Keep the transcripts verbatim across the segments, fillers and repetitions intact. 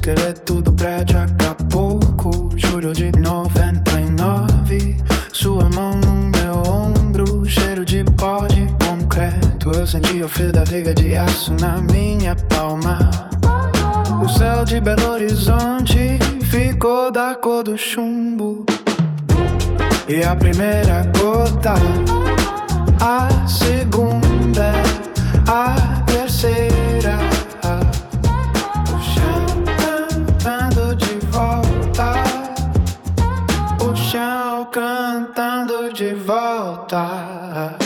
esqueleto do prédio Acapulco, julho de noventa e nove. Sua mão no meu ombro, cheiro de pó de concreto. Eu senti o fio da viga de aço na minha palma. O céu de Belo Horizonte ficou da cor do chumbo. E a primeira gota, a segunda, a terceira, o chão cantando de volta, o chão cantando de volta.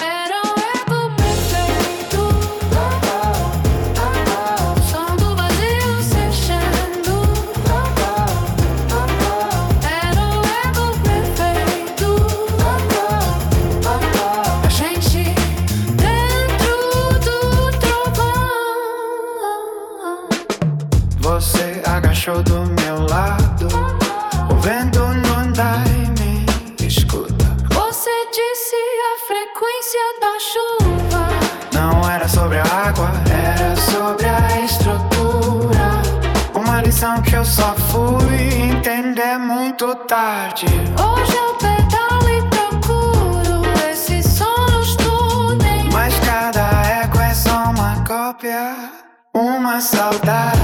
Você agachou do meu lado, o vento no andaime, escuta. Você disse a frequência da chuva. Não era sobre a água, era sobre a estrutura. Uma lição que eu só fui entender muito tarde. Hoje eu pedalo e procuro esses sonos túneis, mas cada eco é só uma cópia, uma saudade.